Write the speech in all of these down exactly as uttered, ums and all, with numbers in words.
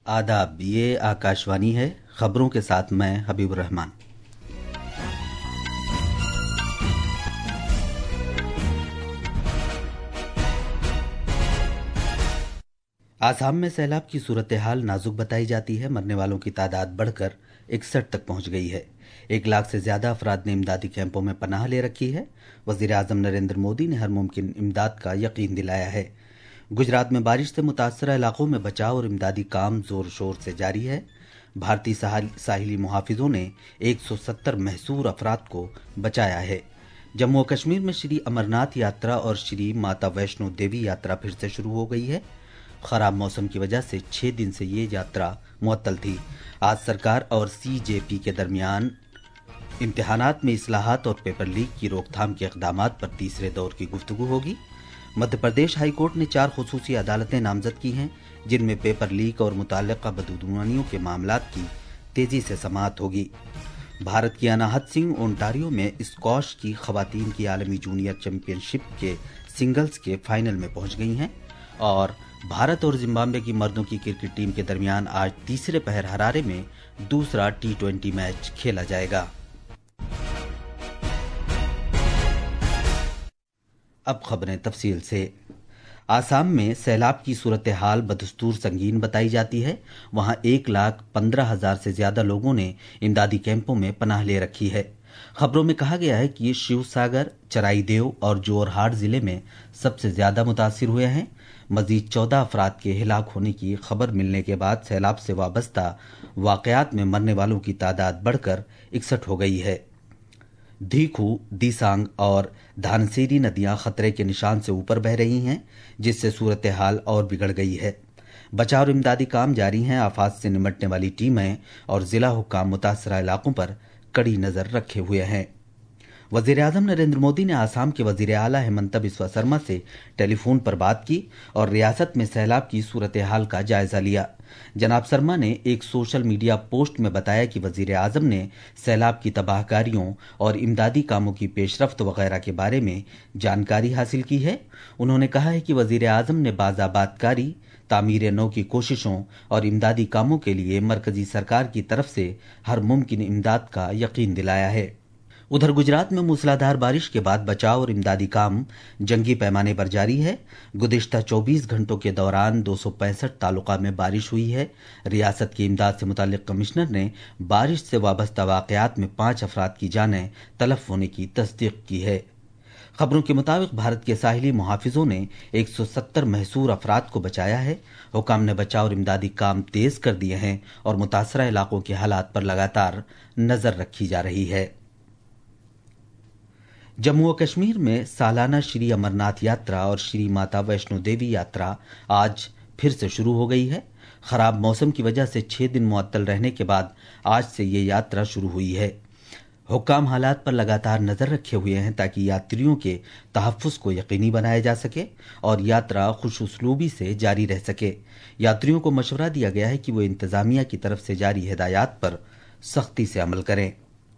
आदाब, ये आकाशवाणी है। खबरों के साथ मैं हबीबुर रहमान। आसाम में सैलाब की सूरत हाल नाजुक बताई जाती है। मरने वालों की तादाद बढ़कर इकसठ तक पहुंच गई है। एक लाख से ज्यादा अफराद ने इमदादी कैंपों में पनाह ले रखी है। वजीर आजम नरेंद्र मोदी ने हर मुमकिन इमदाद का यकीन दिलाया है। गुजरात में बारिश से मुतासरा इलाकों में बचाव और इमदादी काम जोर शोर से जारी है। भारतीय साहिली मुहाफिजों ने एक सौ सत्तर महसूर अफराद को बचाया है। जम्मू और कश्मीर में श्री अमरनाथ यात्रा और श्री माता वैष्णो देवी यात्रा फिर से शुरू हो गई है। खराब मौसम की वजह से छह दिन से ये यात्रा मुअत्तल थी। आज सरकार और सी जे पी के दरमियान इम्तिहानात में इस्लाहात और पेपर लीक की रोकथाम के इक़दामात पर तीसरे दौर की गुफ्तगू होगी। मध्य प्रदेश हाई कोर्ट ने चार खुसूसी अदालतें नामजद की हैं, जिनमें पेपर लीक और मुताल्लिक़ा बदगुमानियों के मामलात की तेजी से समाअत होगी। भारत की अनाहत सिंह ओंटारियो में स्क्वॉश की खवातीन की आलमी जूनियर चैंपियनशिप के सिंगल्स के फाइनल में पहुंच गई हैं और भारत और जिम्बाब्वे की मर्दों की क्रिकेट टीम के दरमियान आज तीसरे पहर हरारे में दूसरा टी ट्वेंटी मैच खेला जाएगा। अब खबरें तफसील से। आसाम में सैलाब की सूरत हाल बदस्तूर संगीन बताई जाती है। वहां एक लाख पंद्रह हजार से ज्यादा लोगों ने इमदादी कैंपों में पनाह ले रखी है। खबरों में कहा गया है कि ये शिवसागर, चराईदेव और जोरहाट जिले में सबसे ज्यादा मुतासिर हुए हैं। मजीद चौदह अफराद के हिलाक होने की खबर मिलने के बाद सैलाब से वाबस्ता वाकयात में मरने वालों की तादाद बढ़कर इकसठ हो गई है। धीखू, दीसांग और धानसेरी नदियां खतरे के निशान से ऊपर बह रही हैं, जिससे सूरत हाल और बिगड़ गई है। बचाव और इमदादी काम जारी हैं। आफात से निमटने वाली टीमें और जिला हुक्काम मुतासरा इलाकों पर कड़ी नजर रखे हुए हैं। वजीर आजम नरेंद्र मोदी ने आसाम के वजीर आला हेमंत बिस्वा शर्मा से टेलीफोन पर बात की और रियासत में सैलाब की सूरत हाल का जायजा लिया। जनाब शर्मा ने एक सोशल मीडिया पोस्ट में बताया कि वजीर आजम ने सैलाब की तबाहकारियों और इमदादी कामों की पेशरफ्त वगैरह के बारे में जानकारी हासिल की है। उन्होंने कहा है कि वजीर आजम ने बाज़ाबातकारी, तामीर नौ की कोशिशों और इमदादी कामों के लिए मरकजी सरकार की तरफ से हर मुमकिन इमदाद का यकीन दिलाया है। उधर गुजरात में मूसलाधार बारिश के बाद बचाव और इमदादी काम जंगी पैमाने पर जारी है। गुज़िश्ता चौबीस घंटों के दौरान दो सौ पैंसठ तालुका में बारिश हुई है। रियासत की इमदाद से मुताल्लिक कमिश्नर ने बारिश से वाबस्ता वाकयात में पांच अफराद की जानें तलफ होने की तस्दीक की है। खबरों के मुताबिक भारत के साहिली मुहाफिजों ने एक सौ सत्तर महसूर अफराद को बचाया है। हुकाम ने बचाव और इमदादी काम तेज कर दिए हैं और मुतासरा इलाकों के हालात पर लगातार नजर रखी जा रही है। जम्मू और कश्मीर में सालाना श्री अमरनाथ यात्रा और श्री माता वैष्णो देवी यात्रा आज फिर से शुरू हो गई है। खराब मौसम की वजह से छह दिन मुअत्तल रहने के बाद आज से ये यात्रा शुरू हुई है। हुक्काम हालात पर लगातार नजर रखे हुए हैं ताकि यात्रियों के तहफ्फुज़ को यकीनी बनाया जा सके और यात्रा खुश उसलूबी से जारी रह सके। यात्रियों को मशवरा दिया गया है कि वो इंतजामिया की तरफ से जारी हिदायत पर सख्ती से अमल करें।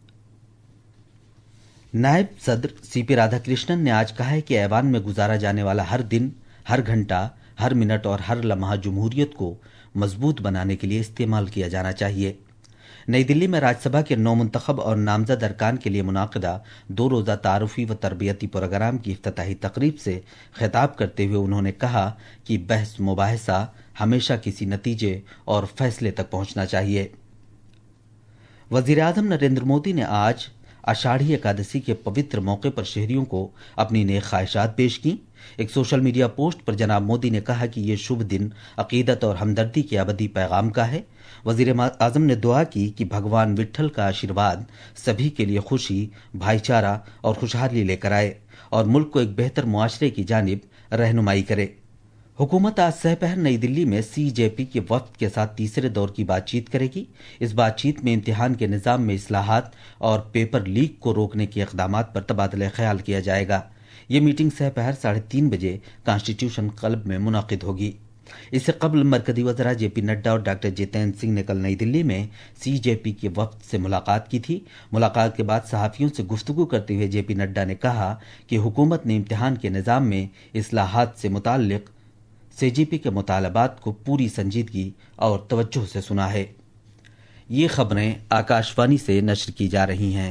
नायब सदर सी पी राधाकृष्णन ने आज कहा है कि ऐवान में गुजारा जाने वाला हर दिन, हर घंटा, हर मिनट और हर लम्हा जमहूरियत को मजबूत बनाने के लिए इस्तेमाल किया जाना चाहिए। नई दिल्ली में राज्यसभा के नौ मुंतखब और नामजद अरकान के लिए मुनाकिदा दो रोज़ा तारुफी व तरबियती प्रोग्राम की इफ्तिताही तकरीब से खिताब करते हुए उन्होंने कहा कि बहस मुबाहिसा हमेशा किसी नतीजे और फैसले तक पहुंचना चाहिए। वजीर आजम नरेंद्र मोदी ने आज आषाढ़ी एकादशी के पवित्र मौके पर शहरियों को अपनी नेक ख्वाहिशात पेश की। एक सोशल मीडिया पोस्ट पर जनाब मोदी ने कहा कि ये शुभ दिन अकीदत और हमदर्दी के अबदी पैगाम का है। वजीर आजम ने दुआ की कि भगवान विट्ठल का आशीर्वाद सभी के लिए खुशी, भाईचारा और खुशहाली लेकर आए और मुल्क को एक बेहतर मुआशरे की जानिब रहनुमाई करे। हुकूमत आज सहपहर नई दिल्ली में सी जे पी के वफ्द के साथ तीसरे दौर की बातचीत करेगी। इस बातचीत में इम्तिहान के निज़ाम में इस्लाहात और पेपर लीक को रोकने के इक़दामात पर तबादला ख्याल किया जाएगा। ये मीटिंग सहपहर साढ़े तीन बजे कॉन्स्टिट्यूशन क्लब में मुनाकिद होगी। इससे कबल मरकजी वज़रा जे पी नड्डा और डॉक्टर जितेंद्र सिंह ने कल नई दिल्ली में सी जे पी के वफ्द से मुलाकात की थी। मुलाकात के बाद सहाफ़ियों से गुफ्तगू करते हुए जे पी नड्डा ने कहा कि हुकूमत ने इम्तिहान के निज़ाम में इस्लाहात से मुताल्लिक़ सी जी पी के मुतालबात को पूरी संजीदगी और तवज्जो से सुना है। ये खबरें आकाशवाणी से नश्र की जा रही हैं।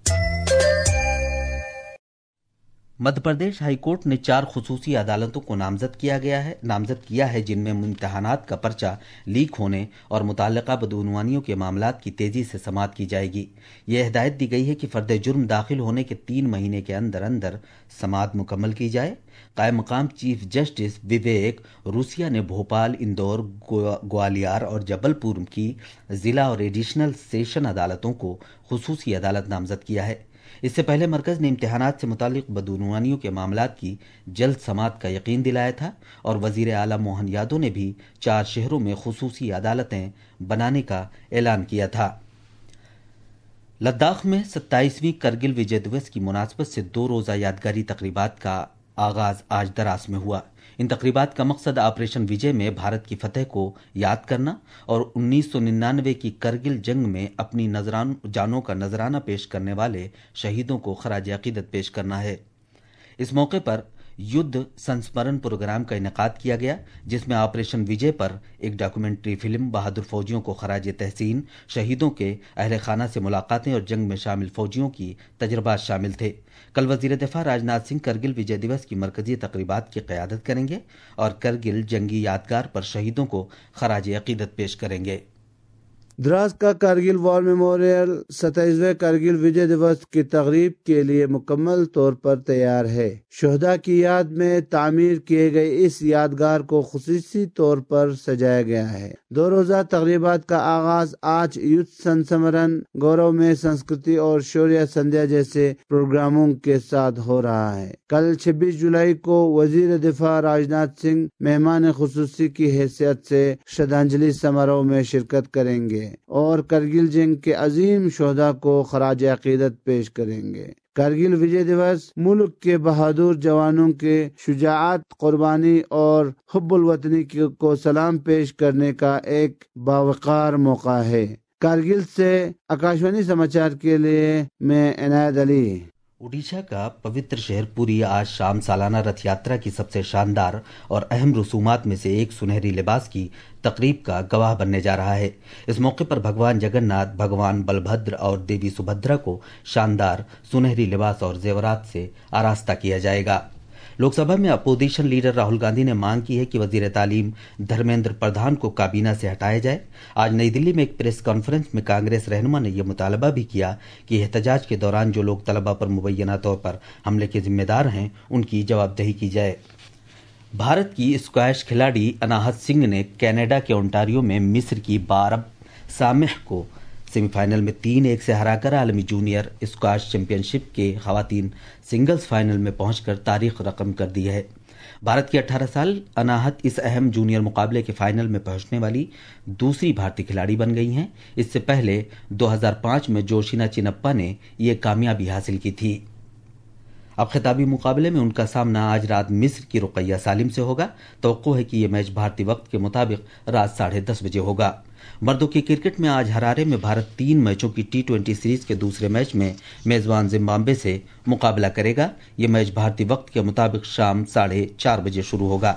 मध्य प्रदेश हाईकोर्ट ने चार खुसूसी अदालतों को नामजद किया गया है नामजद किया है जिनमें इम्तहानात का पर्चा लीक होने और मुतल्लिका बदउनवानियों के मामलात की तेजी से समाअत की जाएगी। यह हिदायत दी गई है कि फर्द जुर्म दाखिल होने के तीन महीने के अंदर अंदर समाअत मुकम्मल की जाए। कायम मकाम चीफ जस्टिस विवेक रूसिया ने भोपाल, इंदौर, ग्वालियर और जबलपुर की जिला और एडिशनल सेशन अदालतों को खुसूसी अदालत नामजद किया है। इससे पहले मरकज ने इम्तिहानात से मुताल्लिक बदउनवानियों के मामलात की जल्द समाअत का यकीन दिलाया था और वजीर आला मोहन यादव ने भी चार शहरों में खुसूसी अदालतें बनाने का ऐलान किया था। लद्दाख में सत्ताईसवीं करगिल विजय दिवस की मुनासबत से दो रोज़ा यादगारी तकरीबात का आगाज आज दरास में हुआ। इन तकरीबात का मकसद ऑपरेशन विजय में भारत की फतह को याद करना और उन्नीस सौ निन्यानवे की करगिल जंग में अपनी नजरान जानों का नजराना पेश करने वाले शहीदों को खराज अकीदत पेश करना है। इस मौके पर युद्ध संस्मरण प्रोग्राम का इनेकाद किया गया, जिसमें ऑपरेशन विजय पर एक डॉक्यूमेंट्री फिल्म, बहादुर फौजियों को खराज तहसीन, शहीदों के अहले खाना से मुलाकातें और जंग में शामिल फौजियों की तजर्बात शामिल थे। कल वजीर दिफा राजनाथ सिंह करगिल विजय दिवस की मरकजी तकरीबात की क़यादत करेंगे और करगिल जंगी यादगार पर शहीदों को खराज अकीदत पेश करेंगे। द्रास का कारगिल वॉर मेमोरियल सत्ताईसवें कारगिल विजय दिवस की तकरीब के लिए मुकम्मल तौर पर तैयार है। शोहदा की याद में तामीर किए गए इस यादगार को खुसूसी तौर पर सजाया गया है। दो रोजा तकरीबात का आगाज आज युद्ध संस्मरण, गौरव में संस्कृति और शौर्य संध्या जैसे प्रोग्रामों के साथ हो रहा है। कल छब्बीस जुलाई को वजीर दिफा राजनाथ सिंह मेहमान खुसूसी की हैसियत से श्रद्धांजलि समारोह में शिरकत करेंगे और करगिल जंग के अजीम शोहदा को खराज अकीदत पेश करेंगे। कारगिल विजय दिवस मुल्क के बहादुर जवानों के शुजाअत, कुर्बानी और हुब्बुल वतनी को सलाम पेश करने का एक बावकार मौका है। कारगिल से आकाशवाणी समाचार के लिए मैं इनायत अली। ओडिशा का पवित्र शहर पुरी आज शाम सालाना रथ यात्रा की सबसे शानदार और अहम रसूमात में से एक सुनहरी लिबास की तकरीब का गवाह बनने जा रहा है। इस मौके पर भगवान जगन्नाथ, भगवान बलभद्र और देवी सुभद्रा को शानदार सुनहरी लिबास और जेवरात से आरास्ता किया जाएगा। लोकसभा में अपोजिशन लीडर राहुल गांधी ने मांग की है कि वजीर तालीम धर्मेंद्र प्रधान को काबीना से हटाया जाए। आज नई दिल्ली में एक प्रेस कॉन्फ्रेंस में कांग्रेस रहनुमा ने यह मुतालबा भी किया कि एहतजाज के दौरान जो लोग तलबा पर मुबैना तौर पर हमले के जिम्मेदार हैं, उनकी जवाबदेही की जाए। भारत की स्क्वैश खिलाड़ी अनाहत सिंह ने कनाडा के ओंटारियो में मिस्र की बारब सामिह को सेमीफाइनल में तीन एक से हराकर आलमी जूनियर स्क्वैश चैंपियनशिप के खवातीन सिंगल्स फाइनल में पहुंचकर तारीख रकम कर दी है। भारत की अठारह साल अनाहत इस अहम जूनियर मुकाबले के फाइनल में पहुंचने वाली दूसरी भारतीय खिलाड़ी बन गई हैं। इससे पहले दो हज़ार पाँच में जोशीना चिनप्पा ने ये कामयाबी हासिल की थी। अब खिताबी मुकाबले में उनका सामना आज रात मिस्र की रुकैया सालिम से होगा। तवक्को है कि यह मैच भारतीय वक्त के मुताबिक रात साढ़े दस बजे होगा। मर्दों की क्रिकेट में आज हरारे में भारत तीन मैचों की टी ट्वेंटी सीरीज के दूसरे मैच में मेजबान जिम्बाब्वे से मुकाबला करेगा। यह मैच भारतीय वक्त के मुताबिक शाम साढ़े चार बजे शुरू होगा।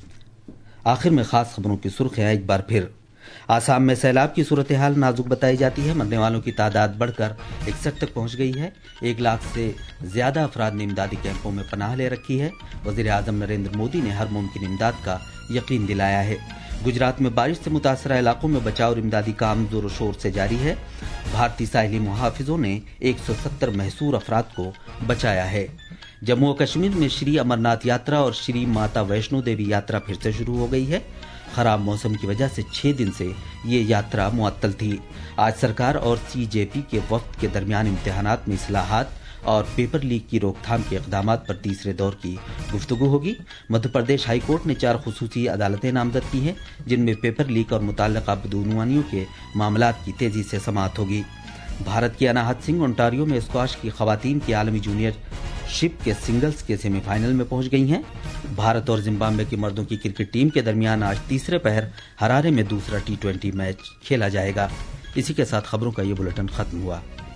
आखिर में खास खबरों की सुर्खियां एक बार फिर। आसाम में सैलाब की सूरत हाल नाजुक बताई जाती है। मरने वालों की तादाद बढ़कर इकसठ तक पहुंच गई है। एक लाख से ज्यादा अफराद ने इमदादी कैंपों में पनाह ले रखी है। वजीर आजम नरेंद्र मोदी ने हर मुमकिन इमदाद का यकीन दिलाया है। गुजरात में बारिश से मुतासरा इलाकों में बचाव और इमदादी काम जोर शोर से जारी है। भारतीय साहिली मुहाफिजों ने एक सौ सत्तर महसूर अफराद को बचाया है। जम्मू और कश्मीर में श्री अमरनाथ यात्रा और श्री माता वैष्णो देवी यात्रा फिर से शुरू हो गई है। खराब मौसम की वजह से छह दिन से ये यात्रा मुअत्तल थी। आज सरकार और सी जे पी के वफ्द के दरमियान इम्तिहानात में इस्लाहात और पेपर लीक की रोकथाम के इक़दामात पर तीसरे दौर की गुफ्तगू होगी। मध्य प्रदेश हाई कोर्ट ने चार खुसूसी अदालतें नामजद की हैं, जिनमें पेपर लीक और मुतल्लिका बदउनवानियों के मामलात की तेजी से समाअत होगी। भारत की अनाहत सिंह ओंटारियो में स्क्वाश की खवातीन की आलमी जूनियर शिप के सिंगल्स के सेमीफाइनल में पहुंच गई हैं। भारत और जिम्बाब्वे की मर्दों की क्रिकेट टीम के दरमियान आज तीसरे पहर हरारे में दूसरा टी ट्वेंटी मैच खेला जाएगा। इसी के साथ खबरों का ये बुलेटिन खत्म हुआ।